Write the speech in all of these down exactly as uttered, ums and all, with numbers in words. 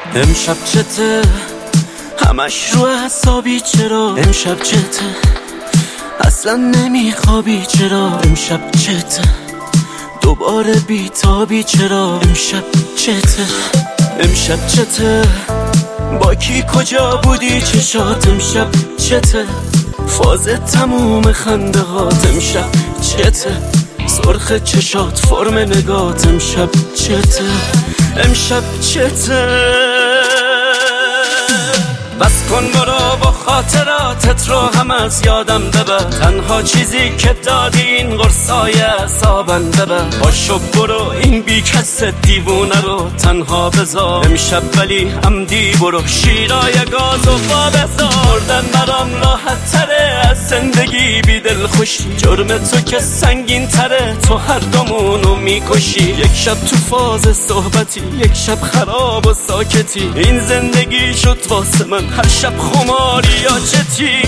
امشب چته همش رو حسابی، چرا امشب چته اصلا نمیخوابی، چرا امشب چته دوباره بیتابی، چرا امشب چته امشب چته با کی کجا بودی چشات، امشب چته فاز تموم خنده هات، امشب چته سرخ چشات فرم نگات، امشب چته امشب چته بس کن برو با خاطراتت رو هم از یادم ببر، تنها چیزی که دادی این قرصای اعصابم ببر، باشو برو این بی کس دیوونه رو تنها بذار، امشب ولی عمدی برو شیرای گاز و با بذار، مردن برام راحت تره از زندگی بی دل خوشی، جرم تو که سنگین تره تو هر دومونو میکشی، یک شب تو فاز صحبتی یک شب خراب و ساکتی، این زندگی شد واسه من هر شب خماری یا چتی.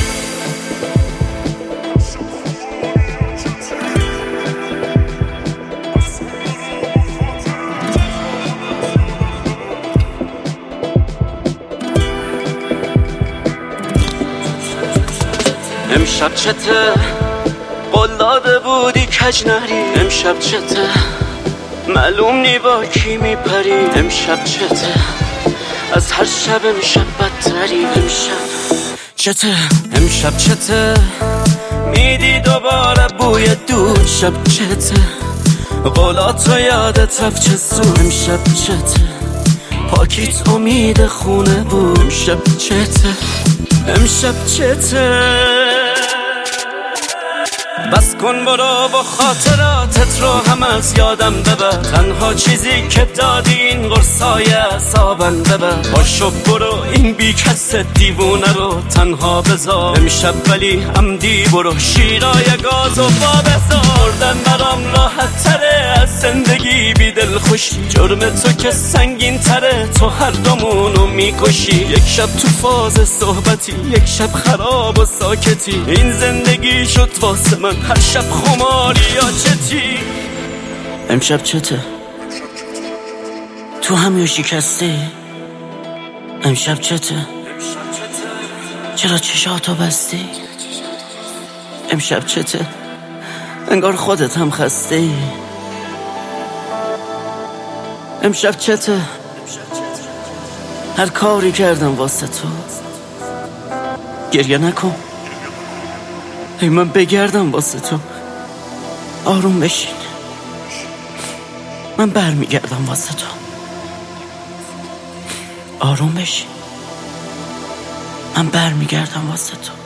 امشب چته قول داده بودی کج نری، امشب چته معلوم نی با کی میپری، امشب چته از هر شب امشب بدتری، امشب چته امشب چته میدی دوباره بوی دود، شب چته قولاتو یادت رفت چه زود، امشب چته پاکیت امید خونه بود، امشب چته امشب چته بس کن برو با خاطراتت رو هم از یادم ببر، تنها چیزی که دادی این قرصای اعصابم ببر، باشو برو این بی کس دیوونه رو تنها بذار، امشب ولی عمدی برو شیرای گاز و با بذار، مردن برام راحت تره از زندگی بی دل خوشی، جرم تو که سنگین تره تو هر دومونو میکشی، یک شب تو فاز صحبتی یک شب خراب و ساکتی، این زندگی شد واسه من هر شب خماری یا چتی. امشب چته تو همیو شکستی، امشب چته چرا چشاتو بستی، امشب چته انگار خودت هم خستی، امشب چته هر کاری کردم واسه تو، گریه نکن ای من بگردم واسه تو، آروم بشین من برمیگردم واسه تو، آروم بشین من برمیگردم واسه تو.